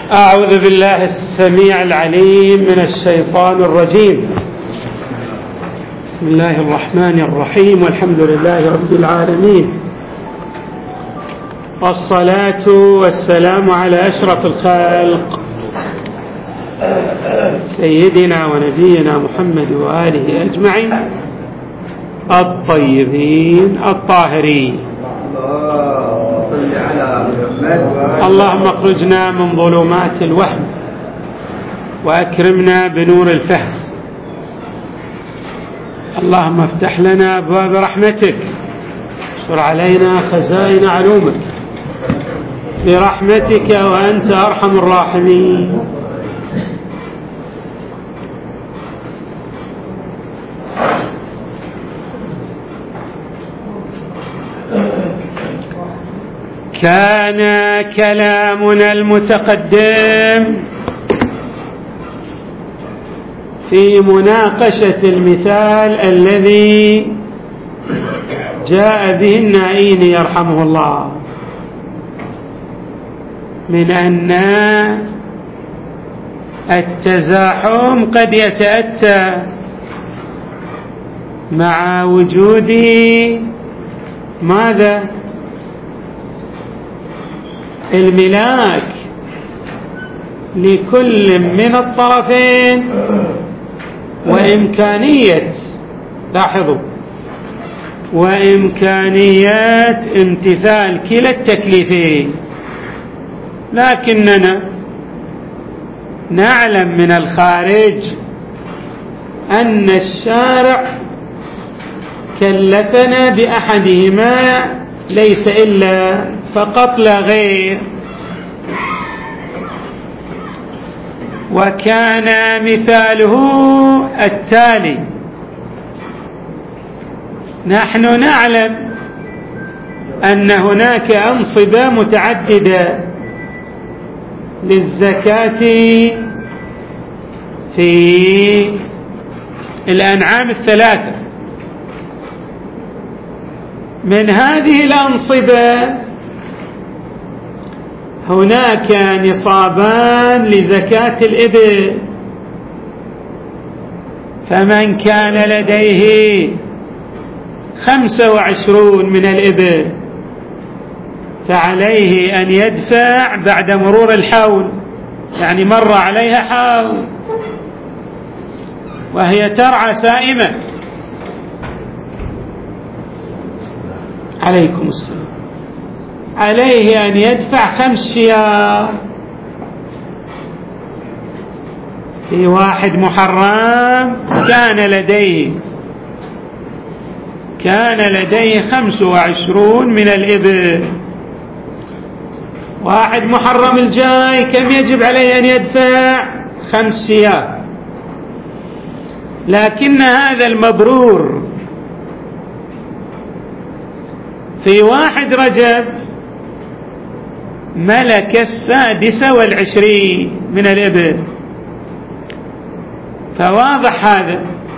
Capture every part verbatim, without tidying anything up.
أعوذ بالله السميع العليم من الشيطان الرجيم. بسم الله الرحمن الرحيم، والحمد لله رب العالمين، والصلاة والسلام على أشرف الخلق سيدنا ونبينا محمد وآله أجمعين الطيبين الطاهرين. اللهم اخرجنا من ظلمات الوهم وأكرمنا بنور الفهم. اللهم افتح لنا أبواب رحمتك، اشر علينا خزائن علومك برحمتك وأنت أرحم الراحمين. كان كلامنا المتقدم في مناقشة المثال الذي جاء به النائيني يرحمه الله، من أن التزاحم قد يتأتى مع وجود ماذا؟ الملاك لكل من الطرفين، وإمكانية، لاحظوا، وإمكانية امتثال كلا التكليفين. لكننا نعلم من الخارج أن الشارع كلفنا بأحدهما ليس إلا فقط لا غير، وكان مثاله التالي: نحن نعلم أن هناك أنصبة متعددة للزكاة في الأنعام الثلاثة. من هذه الأنصبة هناك نصابان لزكاة الإبل، فمن كان لديه خمسة وعشرون من الإبل فعليه أن يدفع بعد مرور الحول، يعني مر عليها حول وهي ترعى سائمة. عليكم السلام. عليه أن يدفع خمس شياه. في واحد محرم كان لديه كان لديه خمس وعشرون من الإبل. واحد محرم الجاي كم يجب عليه أن يدفع؟ خمس شياه. لكن هذا المبرور في واحد رجب ملك السادسة والعشرين من الإبل، فواضح هذا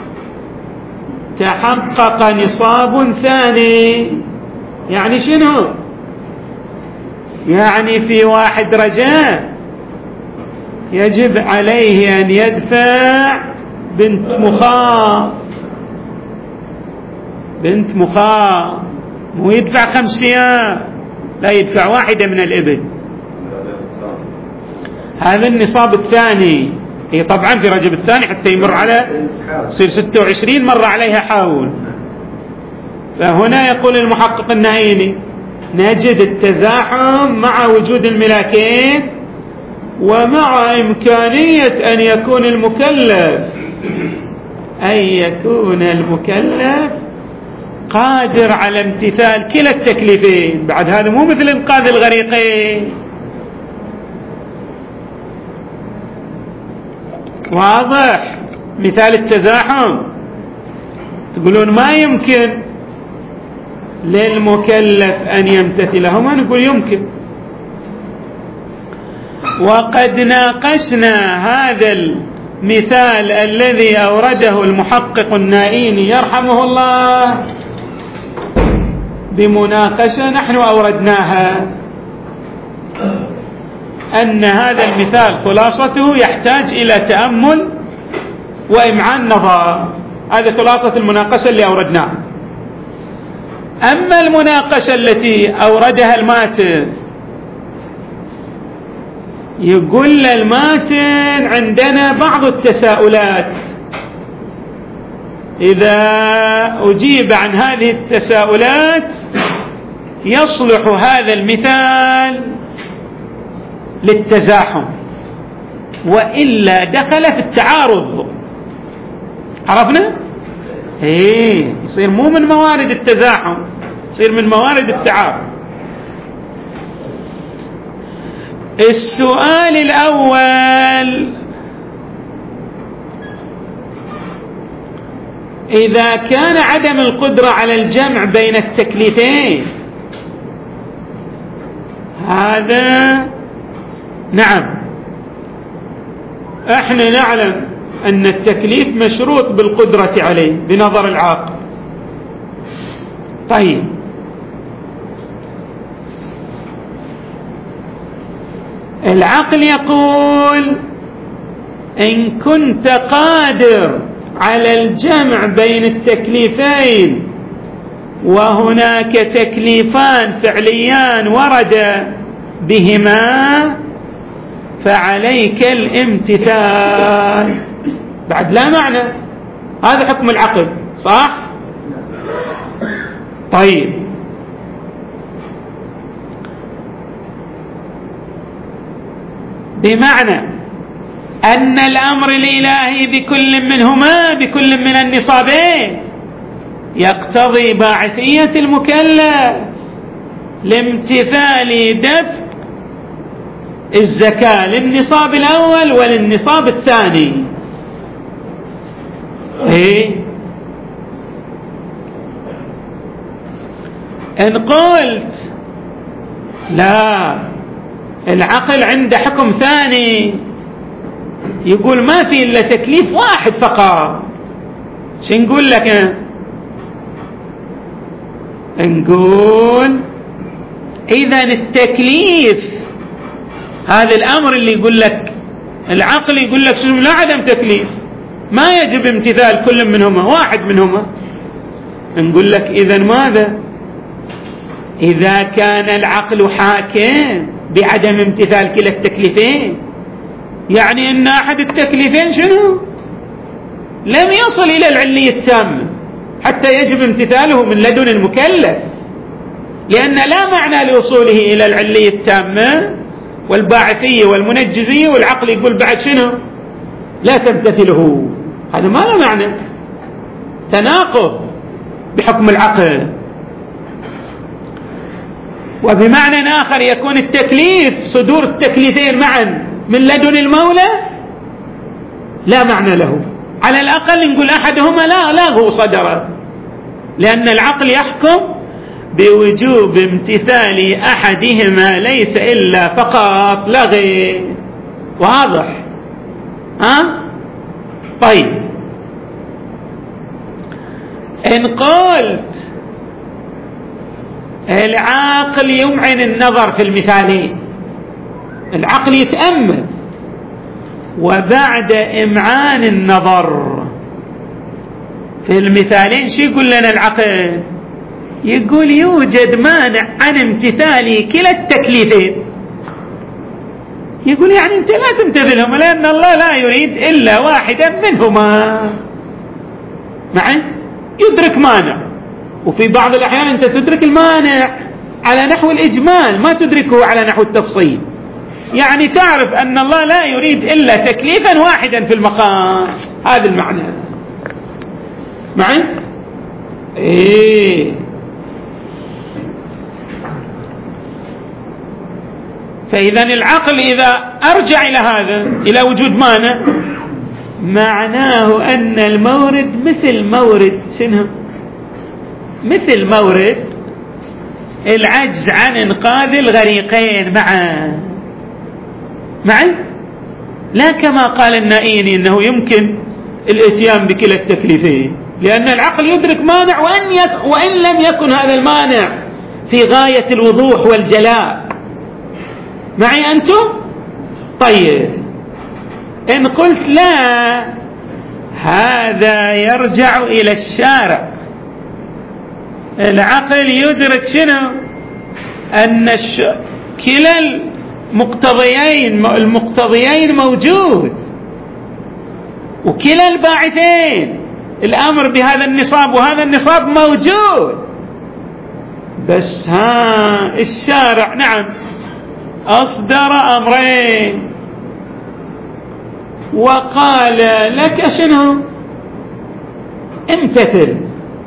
تحقق نصاب ثاني. يعني شنو؟ يعني في واحد رجب يجب عليه أن يدفع بنت مخاض بنت مخاض مو يدفع خمسية، لا، يدفع واحدة من الإبل. هذا النصاب الثاني. هي طبعا في رجب الثاني حتى يمر على يصير ستة وعشرين مر عليها حول. فهنا يقول المحقق النائيني: نجد التزاحم مع وجود الملاكين ومع إمكانية أن يكون المكلف أن يكون المكلف قادر على امتثال كلا التكليفين. بعد هذا مو مثل إنقاذ الغريقين. واضح مثال التزاحم؟ تقولون ما يمكن للمكلف أن يمتثلهما، نقول يمكن. وقد ناقشنا هذا المثال الذي أورده المحقق النائيني يرحمه الله بمناقشة نحن أوردناها، أن هذا المثال خلاصته يحتاج إلى تأمل وإمعان نظر. هذه خلاصة المناقشة اللي أوردناها. أما المناقشة التي أوردها الماتن، يقول الماتن عندنا بعض التساؤلات، إذا أجيب عن هذه التساؤلات يصلح هذا المثال للتزاحم، وإلا دخل في التعارض. عرفنا؟ إيه، يصير مو من موارد التزاحم، يصير من موارد التعارض. السؤال الأول: إذا كان عدم القدرة على الجمع بين التكليفين، هذا نعم احنا نعلم أن التكليف مشروط بالقدرة عليه بنظر العاقل. طيب، العقل يقول إن كنت قادر على الجمع بين التكليفين وهناك تكليفان فعليان ورد بهما فعليك الامتثال. بعد لا معنى، هذا حكم العقل، صح؟ طيب، بمعنى أن الأمر الإلهي بكل منهما، بكل من النصابين، يقتضي باعثية المكلف لامتثال دفع الزكاة للنصاب الأول وللنصاب الثاني. إيه؟ إن قلت لا، العقل عنده حكم ثاني، يقول ما في إلا تكليف واحد فقط، شو نقول لك؟ نقول إذن التكليف، هذا الأمر اللي يقول لك العقل يقول لك شنو؟ لا عدم تكليف، ما يجب امتثال كل منهما، واحد منهما. نقول لك إذن ماذا؟ إذا كان العقل حاكم بعدم امتثال كلا التكليفين، يعني أن أحد التكليفين شنو؟ لم يصل إلى العلية التامة حتى يجب امتثاله من لدن المكلف، لأن لا معنى لوصوله إلى العلية التامة والباعثية والمنجزية والعقل يقول بعد شنو؟ لا تمتثله. هذا ما له معنى، تناقض بحكم العقل. وبمعنى آخر يكون التكليف، صدور التكليفين معا من لدن المولى لا معنى له، على الأقل نقول أحدهما لا لا هو صدر، لأن العقل يحكم بوجوب امتثال أحدهما ليس إلا فقط لا غير. واضح؟ ها؟ طيب، إن قلت العقل يمعن النظر في المثالين، العقل يتأمل، وبعد إمعان النظر في المثالين شو يقول لنا العقل؟ يقول يوجد مانع عن امتثال كلا التكليفين. يقول يعني أنت لا تمتثلهما لأن الله لا يريد إلا واحدا منهما. معي؟ يدرك مانع، وفي بعض الأحيان أنت تدرك المانع على نحو الإجمال، ما تدركه على نحو التفصيل. يعني تعرف أن الله لا يريد إلا تكليفا واحدا في المقام، هذا المعنى. معي؟ إيه. فإذا العقل إذا أرجع إلى هذا، إلى وجود مانع، معناه أن المورد مثل مورد شنو؟ مثل مورد العجز عن إنقاذ الغريقين معا. معي؟ لا كما قال النائيني أنه يمكن الاتيان بكلا التكليفين، لأن العقل يدرك مانع وإن, يك وإن لم يكن هذا المانع في غاية الوضوح والجلاء. معي أنتم؟ طيب إن قلت لا، هذا يرجع إلى الشارع. العقل يدرك شنو؟ أن الش... كلا المقتضيين المقتضيين موجود، وكلا الباعثين، الأمر بهذا النصاب وهذا النصاب موجود، بس ها الشارع نعم أصدر أمرين وقال لك شنو؟ امتثل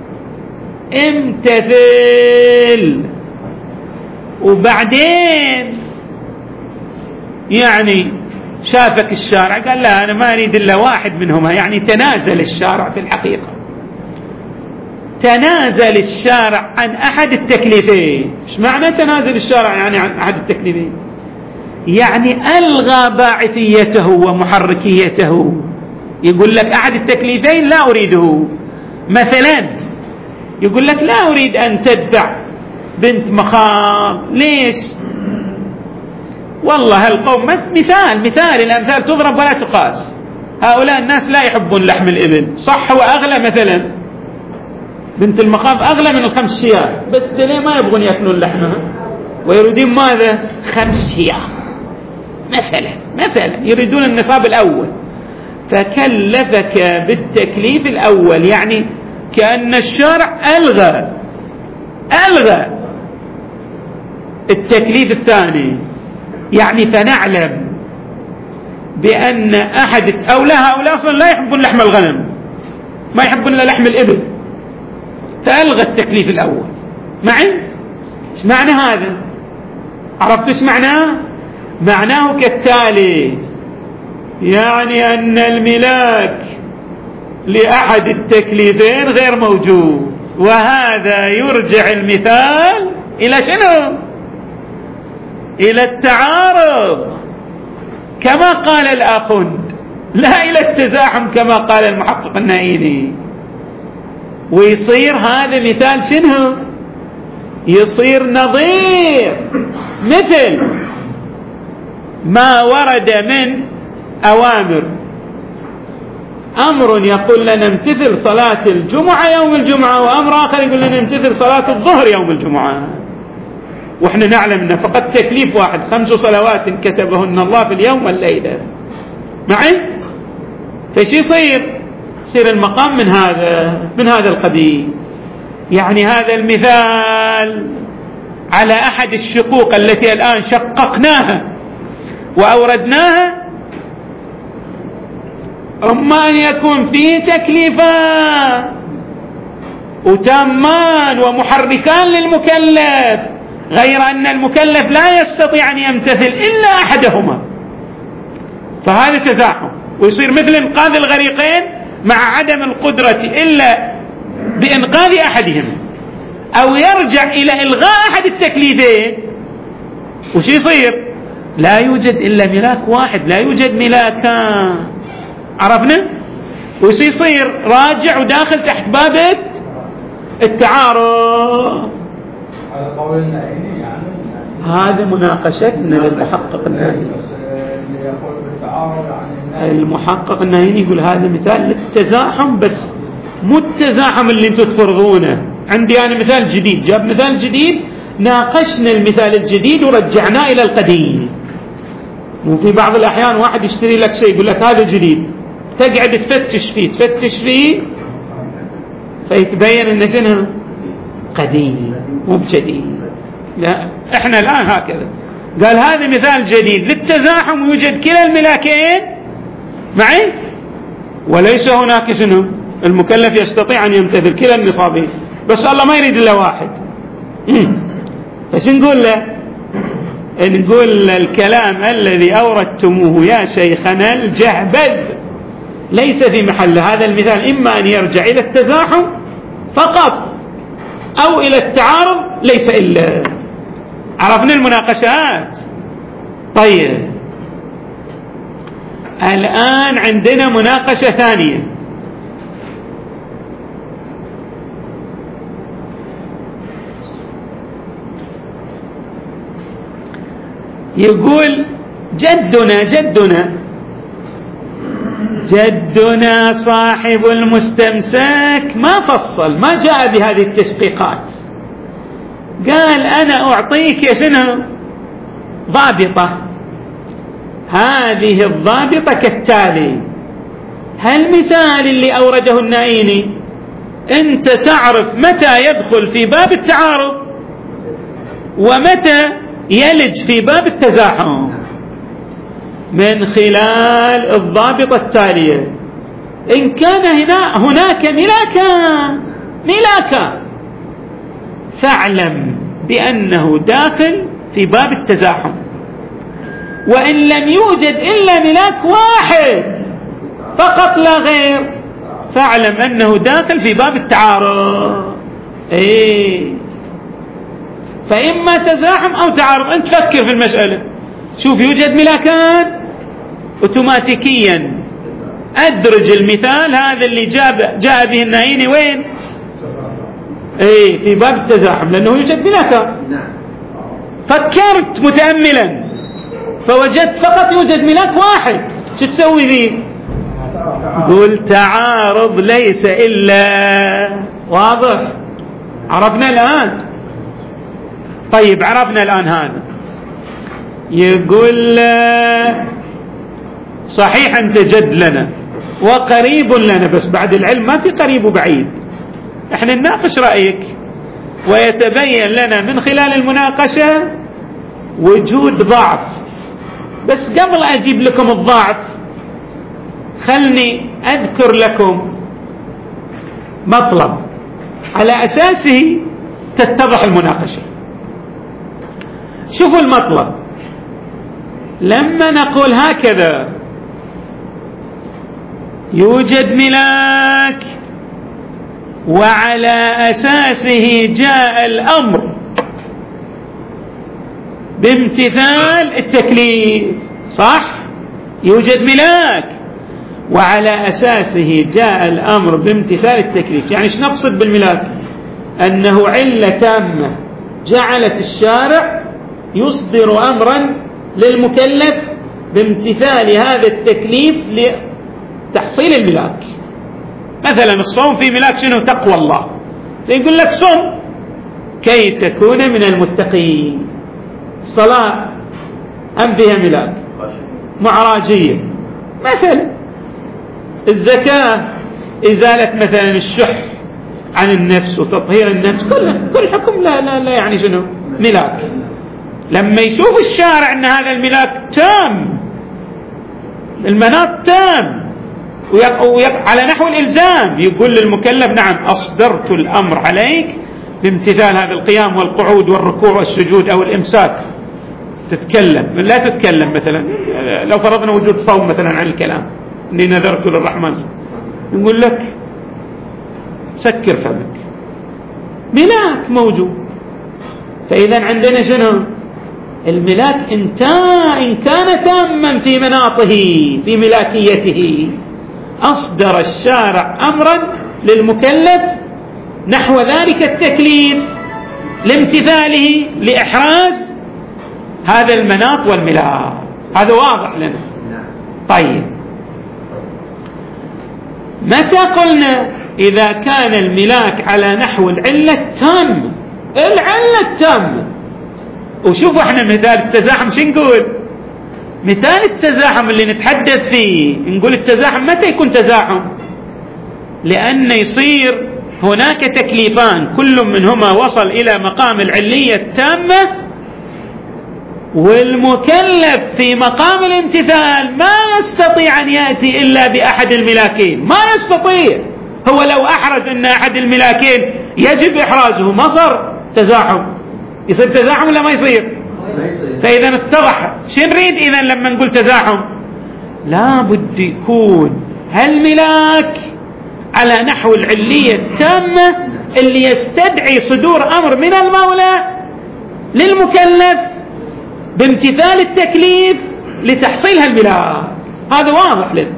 امتثل، وبعدين يعني شافك الشارع قال لا أنا ما أريد إلا واحد منهما، يعني تنازل الشارع في الحقيقة، تنازل الشارع عن أحد التكليفين. إيش معنى تنازل الشارع يعني عن أحد التكليفين؟ يعني ألغى باعثيته ومحركيته، يقول لك أحد التكليفين لا أريده. مثلا يقول لك لا أريد أن تدفع بنت مخاض، ليش؟ والله القوم مثال مثال الأمثال تضرب ولا تقاس، هؤلاء الناس لا يحبون لحم الإبل، صح وأغلى، مثلا بنت المخاض أغلى من الخمس شياه، بس ليه ما يبغون يأكلون لحمها ويريدون ماذا؟ خمس شياه مثلا مثلا يريدون النصاب الأول، فكلفك بالتكليف الأول، يعني كأن الشارع ألغى ألغى التكليف الثاني. يعني فنعلم بأن أحد أولا هؤلاء أصلا لا يحبون لحم الغنم، ما يحبون إلا لحم الإبل، فألغى التكليف الأول. معي؟ ايش معنى هذا؟ عرفت ايش معناه؟ معناه كالتالي، يعني أن الملاك لأحد التكليفين غير موجود، وهذا يرجع المثال إلى شنو؟ إلى التعارض كما قال الآخوند، لا إلى التزاحم كما قال المحقق النائيني. ويصير هذا مثال شنو؟ يصير نظير مثل ما ورد من أوامر. أمر يقول لنا امتثل صلاة الجمعة يوم الجمعة، وأمر آخر يقول لنا امتثل صلاة الظهر يوم الجمعة، وإحنا نعلم أن فقط تكليف واحد، خمس صلوات كتبهن الله في اليوم والليلة. معي؟ فش يصير؟ يصير المقام من هذا من هذا القبيل. يعني هذا المثال على أحد الشقوق التي الآن شققناها وأوردناها، أما أن يكون فيه تكليفان وتامان ومحركان للمكلف، غير أن المكلف لا يستطيع أن يمتثل إلا أحدهما، فهذا تزاحم، ويصير مثل إنقاذ الغريقين مع عدم القدرة إلا بإنقاذ أحدهما، أو يرجع إلى إلغاء أحد التكليفين. وش يصير؟ لا يوجد إلا ملاك واحد، لا يوجد ملاكان. عرفنا؟ وش يصير؟ راجع وداخل تحت باب التعارض. هذا قول النائيني يعني هذا مناقشتنا للمحقق النائيني. المحقق النائيني يقول هذا مثال للتزاحم، بس مو التزاحم اللي انتم تفرضونه. عندي أنا مثال جديد، جاب مثال جديد، ناقشنا المثال الجديد ورجعناه إلى القديم. وفي بعض الأحيان واحد يشتري لك شيء يقول لك هذا جديد، تقعد تفتش فيه تفتش فيه فيتبين أنه شنو؟ قديم مو بجديد. لا، احنا الآن هكذا، قال هذا مثال جديد للتزاحم، ويوجد كلا الملاكين معي، وليس هناك شنو؟ المكلف يستطيع أن يمتثل كلا النصابين، بس الله ما يريد إلا واحد. فش نقول له؟ نقول الكلام الذي أوردتموه يا شيخنا الجهبذ ليس في محله. هذا المثال إما أن يرجع إلى التزاحم فقط أو إلى التعارض ليس إلا. عرفنا المناقشات؟ طيب الآن عندنا مناقشة ثانية. يقول جدنا جدنا جدنا صاحب المستمسك ما فصل، ما جاء بهذه التشقيقات، قال أنا أعطيك يا شنو ضابطة، هذه الضابطة كالتالي. هالمثال اللي أورده النائيني أنت تعرف متى يدخل في باب التعارض ومتى يلج في باب التزاحم من خلال الضابطة التالية. إن كان هنا هناك ملاكا ملاكا فاعلم بأنه داخل في باب التزاحم، وإن لم يوجد إلا ملاك واحد فقط لا غير فاعلم أنه داخل في باب التعارض. إيه فإما تزاحم أو تعارض. أنت فكر في المسألة، شوف يوجد ملاكان أوتوماتيكيا أدرج المثال هذا اللي جاب جاء به النائيني وين؟ إيه في باب التزاحم، لأنه يوجد ملاكان. فكرت متأملا فوجدت فقط يوجد ملاك واحد، شو تسوي ذي؟ قل تعارض ليس إلا. واضح؟ عرفنا الآن؟ طيب عرفنا الآن هذا. يقول صحيح أنت جد لنا وقريب لنا، بس بعد العلم ما في قريب وبعيد، احنا نناقش رأيك ويتبين لنا من خلال المناقشة وجود ضعف. بس قبل أجيب لكم الضعف خلني أذكر لكم مطلب على أساسه تتضح المناقشة. شوفوا المطلب، لما نقول هكذا يوجد ملاك وعلى أساسه جاء الأمر بامتثال التكليف، صح؟ يوجد ملاك وعلى أساسه جاء الأمر بامتثال التكليف. يعني ايش نقصد بالملاك؟ أنه علة تامة جعلت الشارع يصدر أمرا للمكلف بامتثال هذا التكليف لتحصيل الملاك. مثلا الصوم في ملاك شنو؟ تقوى الله، يقول لك صم كي تكون من المتقين. الصلاة أم فيها ملاك معراجية مثلا. الزكاة إزالة مثلا الشح عن النفس وتطهير النفس، كل كل حكم لا لا لا يعني شنو؟ ملاك. لما يشوف الشارع أن هذا الملاك تام، المناط تام ويق... ويق... على نحو الإلزام، يقول للمكلف نعم أصدرت الأمر عليك بامتثال هذا القيام والقعود والركوع والسجود أو الإمساك. تتكلم لا تتكلم مثلا، لو فرضنا وجود صوم مثلا عن الكلام، إني نذرت للرحمن، نقول لك سكر فمك، ملاك موجود. فإذا عندنا شنو؟ الملاك إن كان تاما في مناطه في ملاكيته أصدر الشارع أمرا للمكلف نحو ذلك التكليف لامتثاله لإحراز هذا المناط والملاك. هذا واضح لنا. طيب متى قلنا إذا كان الملاك على نحو العلة التامة؟ العلة التامة. وشوفوا احنا مثال التزاحم شو نقول؟ مثال التزاحم اللي نتحدث فيه نقول التزاحم متى يكون تزاحم؟ لأن يصير هناك تكليفان كل منهما وصل إلى مقام العلية التامة، والمكلف في مقام الامتثال ما يستطيع أن يأتي إلا بأحد الملاكين، ما يستطيع. هو لو أحرز أن أحد الملاكين يجب إحرازه ما صار تزاحم. يصير تزاحم ولا ما يصير؟ فإذا اتضح شو نريد إذن لما نقول تزاحم؟ لا بد يكون هالملاك على نحو العلية التامة اللي يستدعي صدور أمر من المولى للمكلف بامتثال التكليف لتحصيل هالملاك. هذا واضح لنا.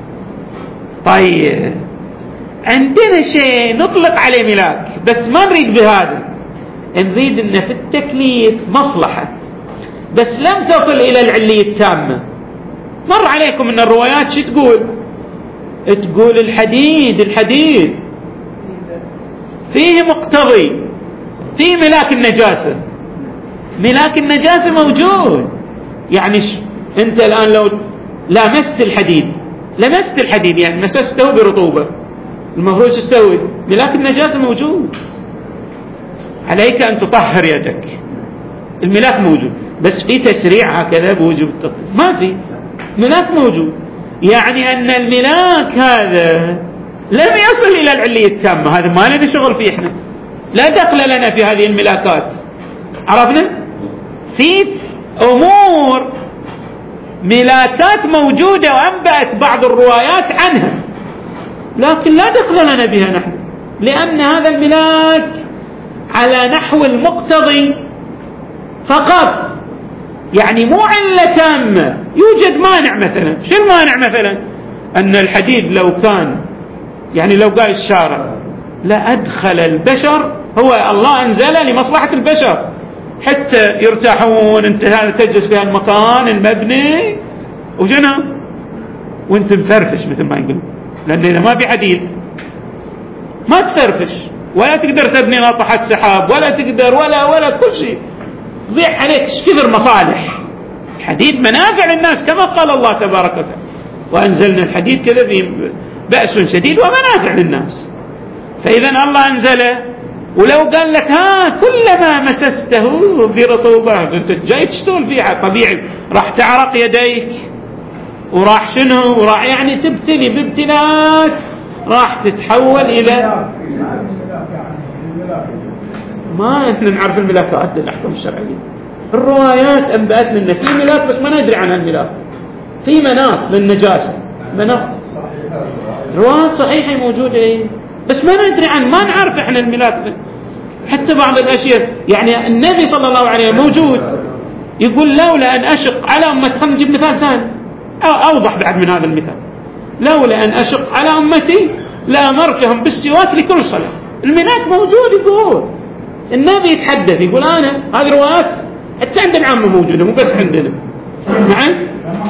طيب عندنا شيء نطلق عليه ملاك بس ما نريد بهذا، نريد ان في التكليف مصلحة بس لم تصل إلى العلية التامة. مر عليكم أن الروايات شو تقول؟ تقول الحديد الحديد فيه مقتضي، فيه ملاك النجاسة، ملاك النجاسة موجود. يعني ش... أنت الآن لو لامست الحديد لمست الحديد يعني مسسته برطوبة، المفروض تسوي ملاك النجاسة موجود، عليك أن تطهر يدك، الملاك موجود. بس في تسريع هكذا بوجوب التطهير؟ ما في، ملاك موجود. يعني أن الملاك هذا لم يصل إلى العلية التامة، هذا ما لنا شغل فيه، إحنا لا دخل لنا في هذه الملاكات. عرفنا؟ في أمور ملاكات موجودة وأنبأت بعض الروايات عنها، لكن لا دخل لنا بها نحن، لأن هذا الملاك على نحو المقتضي فقط، يعني مو علة تامة. يوجد مانع مثلا. شو المانع مثلا؟ أن الحديد لو كان يعني لو قال الشارع لا أدخل البشر، هو الله أنزله لمصلحة البشر حتى يرتاحون، انت هذا تجلس في المكان المبني وجنا وانت مفرفش مثل ما يقول، لأن إذا ما في حديد ما تفرفش ولا تقدر تبني ناطحات سحاب ولا تقدر ولا ولا كل شيء ضيع عليك كثر مصالح. الحديد منافع للناس كما قال الله تبارك وتعالى وأنزلنا الحديد كذا في بأس شديد ومنافع للناس. فإذا الله أنزله، ولو قال لك ها كلما مسسته برطوبة انت جاي تشتغل فيها طبيعي راح تعرق يديك وراح شنو وراح يعني تبتلي بابتلاءات راح تتحول إلى ما احنا نعرف الملاكات للأحكام الشرعية. الروايات أنبأت لنا في ملاك بس ما ندري عن الملاك، في مناط للنجاسة، مناط روايات صحيحة موجودة ايه بس ما ندري عن، ما نعرف احنا الملاك. حتى بعض الأشياء يعني النبي صلى الله عليه وسلم موجود يقول لولا أن أشق على أمتي، خلينا نجيب مثال ثاني أو أوضح بعد من هذا المثال، لولا أن أشق على أمتي لأمرتهم بالسواك لكل صلاة. الملاك موجود يقول، النبي يتحدث يقول أنا هذه روايات حتى عند العامة موجودة مو بس عندنا. نعم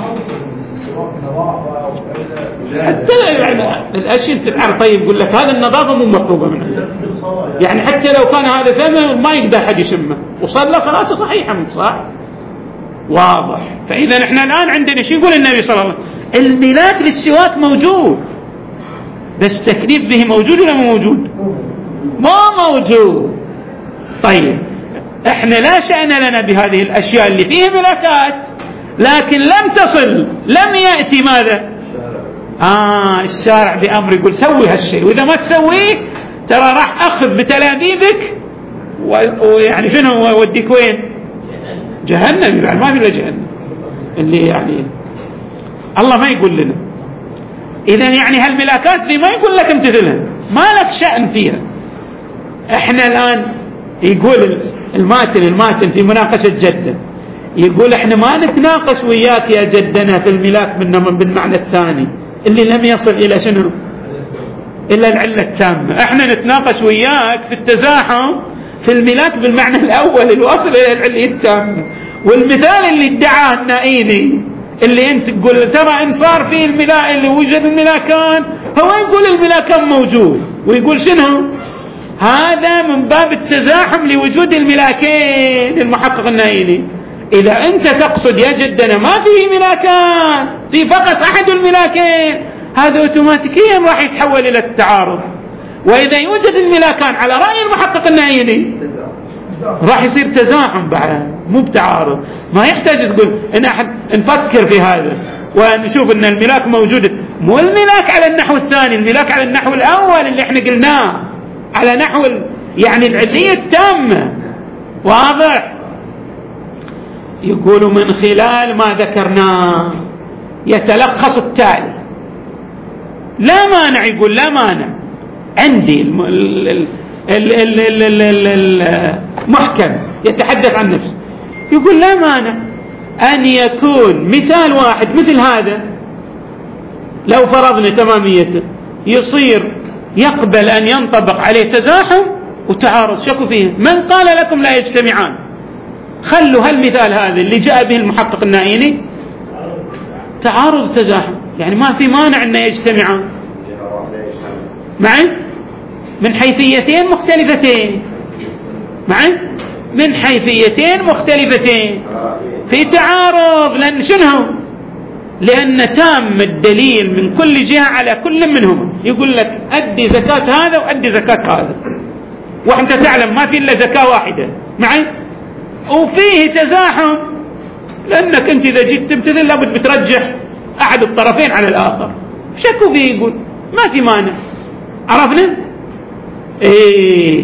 حتى الأشياء تتعرف. طيب يقول لك هذا النظافة مو مطلوبة منه، يعني حتى لو كان هذا فمه ما يقدر أحد يشمه وصلى صلاته صحيحة صح واضح. فإذا احنا الآن عندنا شيء يقول النبي صلى الله عليه وسلم الملاك للسواك موجود، بس تكليف به موجود ولا مو موجود؟ ما موجود. طيب احنا لا شأن لنا بهذه الأشياء اللي فيها ملاكات لكن لم تصل، لم يأتي ماذا آه الشارع بأمر يقول سوي هالشيء، وإذا ما تسويه ترى راح أخذ بتلاذيبك ويعني شنو وديك وين؟ جهنم. يعني ما في إلا جهنم اللي يعني الله ما يقول لنا. إذن يعني هالملاكات دي ما يقول لك امتثلها، ما لك شأن فيها. احنا الآن يقول الماتن الماتن في مناقشة جدة يقول احنا ما نتناقش وياك يا جدنا في الملاك بالمعنى الثاني اللي لم يصل إلى شنو إلا العلة التامة، احنا نتناقش وياك في التزاحم في الملاك بالمعنى الأول الواصل إلى العلة التامة. والمثال اللي ادعاه النائيني اللي انت تقول ترى ان صار فيه الملاك اللي وجد الملاكان، هو يقول الملاكان موجود ويقول شنو هذا من باب التزاحم لوجود الملاكين. المحقق النائيني إذا أنت تقصد يا جدنا ما فيه ملاكان، في فقط أحد الملاكين، هذا أوتوماتيكيا راح يتحول إلى التعارض. وإذا يوجد الملاكان على رأي المحقق النائيني راح يصير تزاحم بعد مو بتعارض. ما يحتاج تقول إن أحد نفكر في هذا ونشوف أن الملاك موجود، مو الملاك على النحو الثاني، الملاك على النحو الأول اللي احنا قلناه على نحو يعني العلية التامة. واضح؟ يقول من خلال ما ذكرناه يتلخص التالي. لا مانع، يقول لا مانع عندي المحكم يتحدث عن نفسه، يقول لا مانع أن يكون مثال واحد مثل هذا لو فرضنا تماميته يصير يقبل أن ينطبق عليه تزاحم وتعارض. شكوا فيه من قال لكم لا يجتمعان؟ خلوا هالمثال هذا اللي جاء به المحقق النائيني تعارض تزاحم، يعني ما في مانع أن يجتمعان معي من حيثيتين مختلفتين، معي من حيثيتين مختلفتين في تعارض. لأن شنو؟ لأن تام الدليل من كل جهة على كل منهم. يقول لك أدي زكاة هذا وأدي زكاة هذا، وأنت تعلم ما في إلا زكاة واحدة، معي وفيه تزاحم، لأنك أنت إذا جيت تمتثل لابد بترجح أحد الطرفين على الآخر. شكوا فيه، يقول ما في مانع. عرفنا؟ إيه.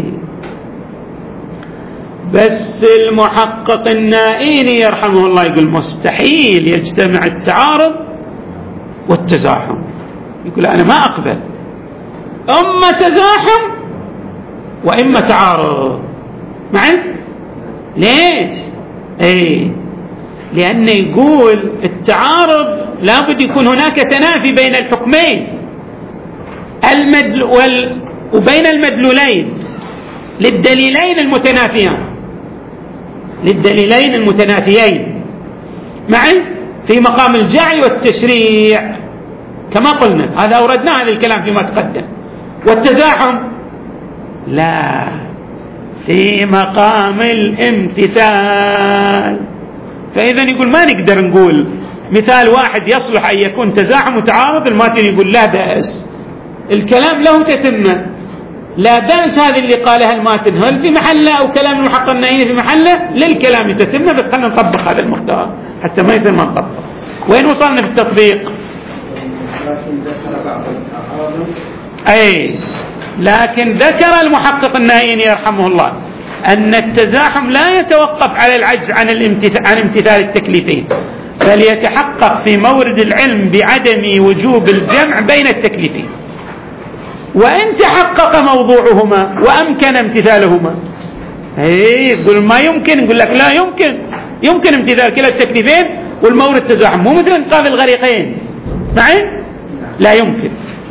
بس المحقق النائيني يرحمه الله يقول مستحيل يجتمع التعارض والتزاحم. يقول أنا ما أقبل، أما تزاحم وإما تعارض. معي؟ ليش؟ إيه لأنه يقول التعارض لابد يكون هناك تنافي بين الحكمين المدل وال... وبين المدلولين للدليلين المتنافيان للدليلين المتنافيين معي في مقام الجعل والتشريع كما قلنا. هذا أوردنا هذا الكلام فيما تقدم. والتزاحم لا، في مقام الامتثال. فإذا يقول ما نقدر نقول مثال واحد يصلح أن يكون تزاحم وتعارض. الماتن يقول لا بأس، الكلام له تتمة، لا بأس. هذه اللي قالها الماتن هل في محله أو كلام المحقق النائيني في محله؟ للكلام تتمة، بس خلينا نطبق هذا المقدار حتى ما يصير ما نطبق. وين وصلنا في التطبيق؟ أي لكن ذكر المحقق النائيني يرحمه الله أن التزاحم لا يتوقف على العجز عن الامتثال عن امتثال التكليفين، بل يتحقق في مورد العلم بعدم وجوب الجمع بين التكليفين، وإن تحقق موضوعهما وأمكن امتثالهما. اي يقول ما يمكن، يقول لك لا يمكن، يمكن امتثال كلا التكليفين والمورد تزاحم، مو مثل انقاذ الغريقين. معي؟ لا يمكن.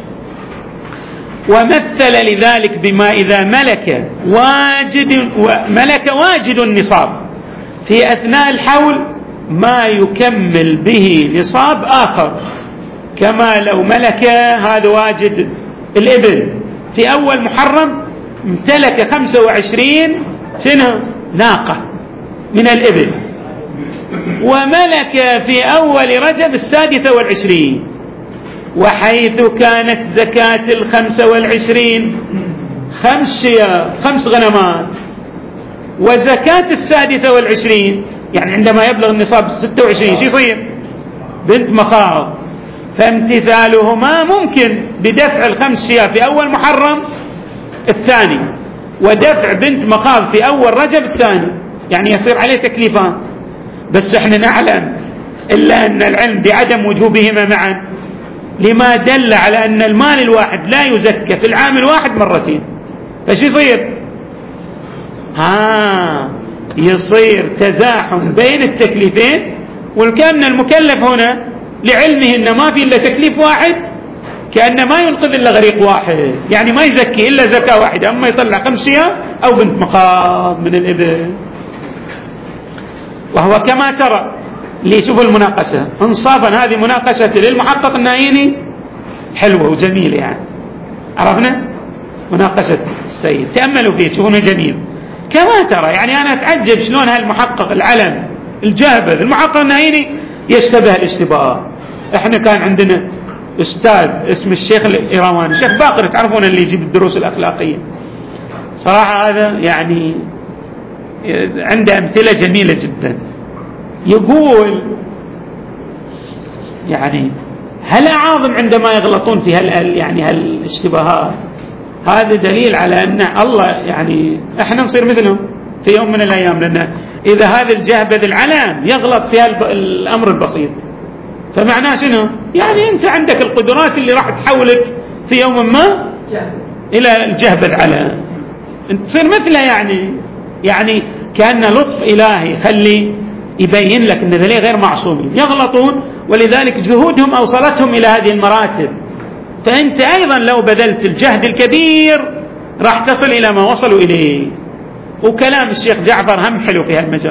ومثل لذلك بما إذا ملك واجد ملك واجد النصاب في أثناء الحول ما يكمل به نصاب آخر، كما لو ملك هذا واجد الإبل في أول محرم امتلك خمسة وعشرين سنة ناقة من الإبل، وملك في أول رجب السادسة والعشرين، وحيث كانت زكاة الخمسة والعشرين خمس شياه خمس غنمات، وزكاة السادسة والعشرين يعني عندما يبلغ النصاب ستة وعشرين شو يصير؟ بنت مخاض. فامتثالهما ممكن بدفع الخمس شياه في أول محرم الثاني، ودفع بنت مخاض في أول رجب الثاني، يعني يصير عليه تكليفان. بس احنا نعلم إلا أن العلم بعدم وجوبهما معا، لما دل على أن المال الواحد لا يزكى في العام الواحد مرتين. فش يصير؟ ها يصير تزاحم بين التكليفين، وكأن المكلف هنا لعلمه أن ما في إلا تكليف واحد كأن ما ينقذ إلا غريق واحد، يعني ما يزكي إلا زكاة واحدة، أما يطلع خمس شياه أو بنت مخاض من الإبل. وهو كما ترى اللي يشوف المناقشة انصافا، هذه مناقشة للمحقق النائيني حلوة وجميلة، يعني عرفنا مناقشة السيد، تأملوا فيه تشوفونه جميل. كما ترى يعني أنا أتعجب شلون هالمحقق العلم الجابذ المحقق النائيني يشتبه الاشتباه. احنا كان عندنا أستاذ اسم الشيخ الإيرواني، الشيخ باقر تعرفون اللي يجيب الدروس الأخلاقية، صراحة هذا يعني عنده أمثلة جميلة جدا. يقول يعني هل أعاظم عندما يغلطون في هال يعني هالاشتباهات، هذا دليل على أن الله يعني احنا نصير مثلهم في يوم من الأيام، لأن إذا هذا الجهبذ العلم يغلط في الأمر البسيط فمعناه شنو؟ يعني أنت عندك القدرات اللي راح تحولك في يوم ما إلى الجهبذ العلم، أنت تصير مثله. يعني يعني كأن لطف إلهي يخلي يبين لك أن ذلك غير معصومين يغلطون، ولذلك جهودهم أوصلتهم إلى هذه المراتب. فأنت أيضا لو بذلت الجهد الكبير راح تصل إلى ما وصلوا إليه. وكلام الشيخ جعفر هم حلو في هالمجال.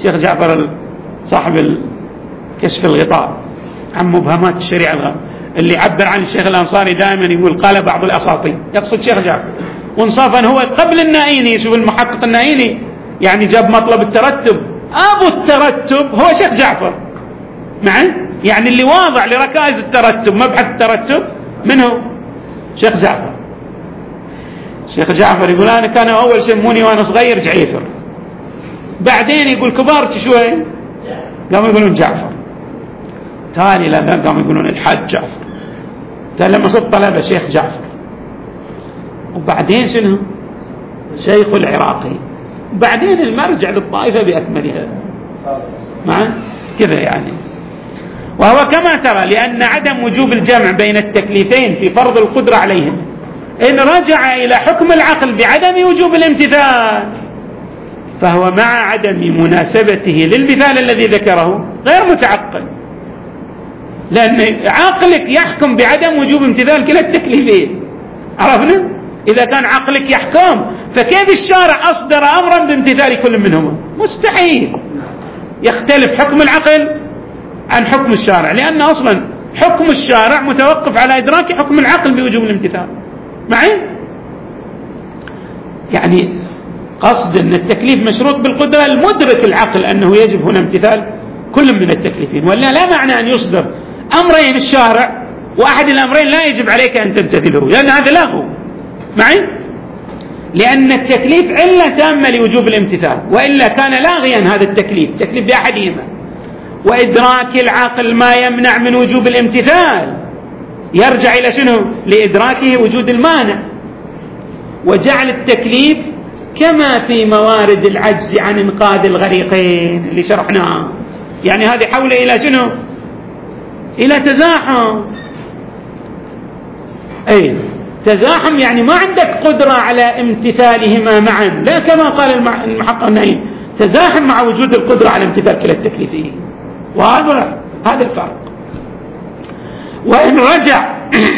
الشيخ جعفر صاحب كشف الغطاء عن مبهمات الشريعة الغ... اللي عبر عن الشيخ الأنصاري دائما يقول قال بعض الأساطين، يقصد شيخ جعفر. وانصافا هو قبل النائيني، شوف المحقق النائيني يعني جاب مطلب الترتب، أبو الترتب هو شيخ جعفر معه، يعني اللي واضع لركائز الترتب مبحث الترتب منه شيخ جعفر. شيخ جعفر يقول أنا كانوا أول يسموني وأنا صغير جعيفر، بعدين يقول كبرت شوي قاموا يقولون جعفر، تالي لا قاموا يقولون الحاج جعفر، تالي لما صرت طلبة شيخ جعفر، وبعدين شنو شيخ العراقي، بعدين المرجع للطائفة بأكملها مع كذا يعني. وهو كما ترى لأن عدم وجوب الجمع بين التكليفين في فرض القدرة عليهم إن رجع إلى حكم العقل بعدم وجوب الامتثال، فهو مع عدم مناسبته للمثال الذي ذكره غير متعقل، لأن عقلك يحكم بعدم وجوب امتثال كلا التكليفين. عرفنا؟ إذا كان عقلك يحكم فكيف الشارع أصدر أمرا بامتثال كل منهما؟ مستحيل. يختلف حكم العقل عن حكم الشارع، لأن أصلا حكم الشارع متوقف على إدراك حكم العقل بوجوب الامتثال. معي؟ يعني قصد أن التكليف مشروط بالقدرة المدرك العقل أنه يجب هنا امتثال كل من التكليفين، ولا لا معنى أن يصدر أمرين الشارع وأحد الأمرين لا يجب عليك أن تمتثله، لأن هذا لغو. معي؟ لأن التكليف علة تامة لوجوب الامتثال، وإلا كان لاغيا هذا التكليف، تكليف بأحدهما. وإدراك العقل ما يمنع من وجوب الامتثال يرجع إلى شنو؟ لإدراكه وجود المانع. وجعل التكليف كما في موارد العجز عن إنقاذ الغريقين اللي شرحناه، يعني هذه حول إلى شنو؟ إلى تزاحم. أي تزاحم يعني ما عندك قدرة على امتثالهما معا، لا كما قال المحقق النائي تزاحم مع وجود القدرة على امتثال كلا التكليفين، وهذا هذا الفرق. وإن رجع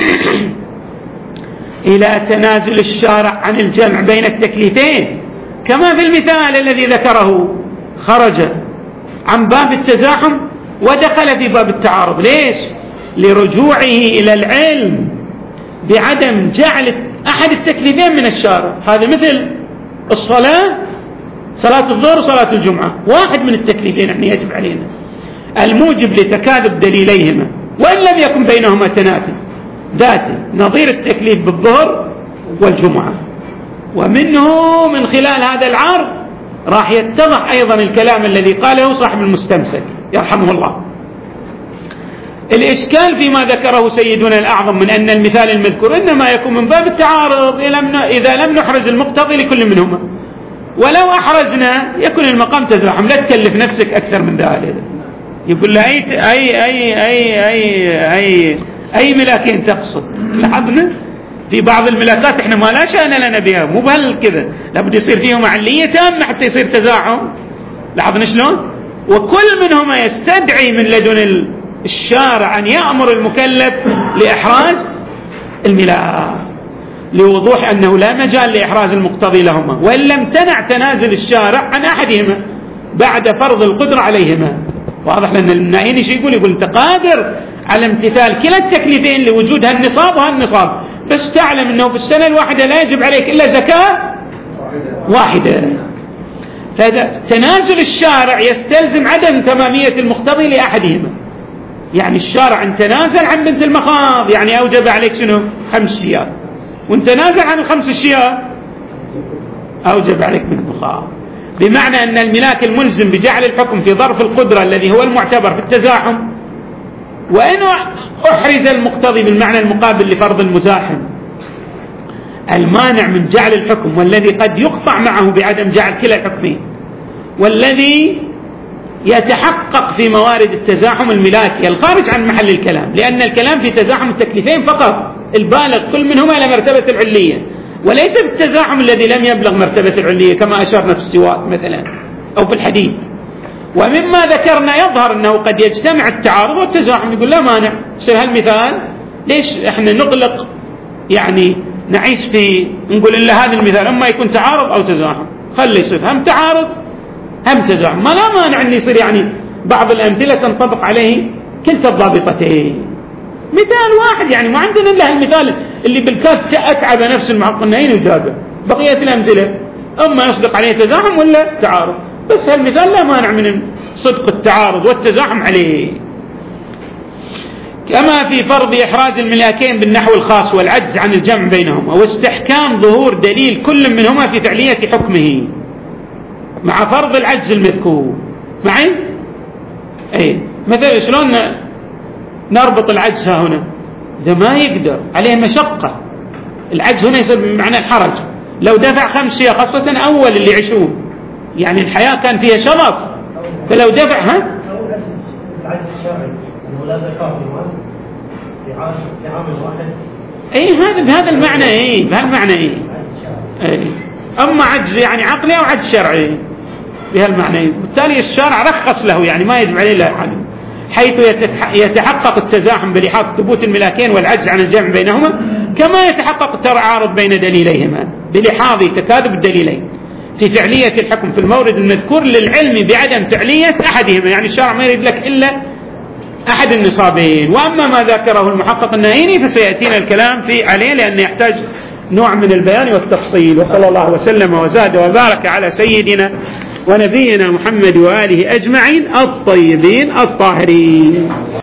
إلى تنازل الشارع عن الجمع بين التكليفين كما في المثال الذي ذكره، خرج عن باب التزاحم ودخل في باب التعارض. ليش؟ لرجوعه إلى العلم بعدم جعل أحد التكليفين من الشارع. هذا مثل الصلاة، صلاة الظهر وصلاة الجمعة، واحد من التكليفين احنا يجب علينا الموجب لتكاذب دليليهما وإن لم يكن بينهما تنافي ذاتي، نظير التكليف بالظهر والجمعة. ومنه من خلال هذا العرض راح يتضح أيضا الكلام الذي قاله صاحب المستمسك يرحمه الله. الإشكال فيما ذكره سيدنا الأعظم من أن المثال المذكور إنما يكون من باب التعارض إذا لم نحرز المقتضي لكل منهما، ولو أحرزنا يكون المقام تزاحم، لا تكلف نفسك أكثر من ذلك. يقول له أي أي أي أي أي أي, أي ملاكين تقصد؟ لاحظنا في بعض الملاكات احنا ما لا شأن لنا بها، مو بهالكذا، لابد يصير فيهم علية تامة حتى يصير تزاحم. لاحظنا شلون؟ وكل منهما يستدعي من لدن الشارع أن يأمر المكلف لإحراز الملاك، لوضوح أنه لا مجال لإحراز المقتضي لهما، وإن لم تنع تنازل الشارع عن أحدهما بعد فرض القدرة عليهما. واضح لأن النائين شيء يقول يقول أنت قادر على امتثال كلا التكليفين لوجود هالنصاب وهالنصاب، بس تعلم أنه في السنة الواحدة لا يجب عليك إلا زكاة واحدة. فهذا تنازل الشارع يستلزم عدم تمامية المقتضي لأحدهما. يعني الشارع ان تنازل عن بنت المخاض يعني أوجب عليك شنو؟ خمس شياه، وان تنازل عن الخمس الشياه أوجب عليك بنت المخاض. بمعنى أن الملاك الملزم بجعل الحكم في ظرف القدرة الذي هو المعتبر في التزاحم، وإن أحرز المقتضي بالمعنى المقابل لفرض المزاحم، المانع من جعل الحكم والذي قد يقطع معه بعدم جعل كلا الحكمين، والذي يتحقق في موارد التزاحم الملاكي الخارج عن محل الكلام، لأن الكلام في تزاحم التكليفين فقط، البالغ كل منهما إلى مرتبة العلية، وليس في التزاحم الذي لم يبلغ مرتبة العلية كما أشرنا في السواك مثلا أو في الحديد. ومما ذكرنا يظهر أنه قد يجتمع التعارض والتزاحم، يقول لا مانع. يصير هالمثال ليش احنا نغلق يعني نعيش في نقول إلا هذا المثال، أما يكون تعارض أو تزاحم، خلي يصير هم تعارض هم تزاحم، ما لا مانع أن يصير يعني بعض الأمثلة تنطبق عليه كلتا الضابطتين. مثال واحد يعني ما عندنا إلا المثال اللي بالكاد أتعب نفس المحقق النهائي وجابه، بقية الأمثلة أما يصدق عليه تزاحم ولا تعارض، بس هالمثال لا مانع من صدق التعارض والتزاحم عليه. كما في فرض إحراز الملاكين بالنحو الخاص والعجز عن الجمع بينهما، واستحكام ظهور دليل كل منهما في فعلية حكمه مع فرض العجز المذكور. معي؟ أي مثلا شلون نربط العجز هنا؟ إذا ما يقدر عليه مشقة، العجز هنا يصير بمعنى الحرج. لو دفع خمسة خاصة أول اللي يعيشون يعني الحياة كان فيها شرف، فلو دفع ها العجز الشرعي أنه لا زكاة في عامل واحد. أي هذا بهذا المعنى، أي بهذا المعنى أي. أي أما عجز يعني عقلي أو عجز شرعي بهالمعنى، بالتالي الشارع رخص له يعني ما يجب عليه لا يحلم، حيث يتحقق التزاحم بلحاظ ثبوت الملاكين والعجز عن الجمع بينهما، كما يتحقق التعارض بين دليليهما بلحاظ تكاذب الدليلين في فعلية الحكم في المورد المذكور للعلم بعدم فعلية أحدهما. يعني الشارع ما يريد لك إلا أحد النصابين. وأما ما ذكره المحقق النائيني فسيأتينا الكلام في عليه لأنه يحتاج نوع من البيان والتفصيل. وصلى الله وسلم وزاد وبارك على سيدنا ونبينا محمد وآله أجمعين الطيبين الطاهرين.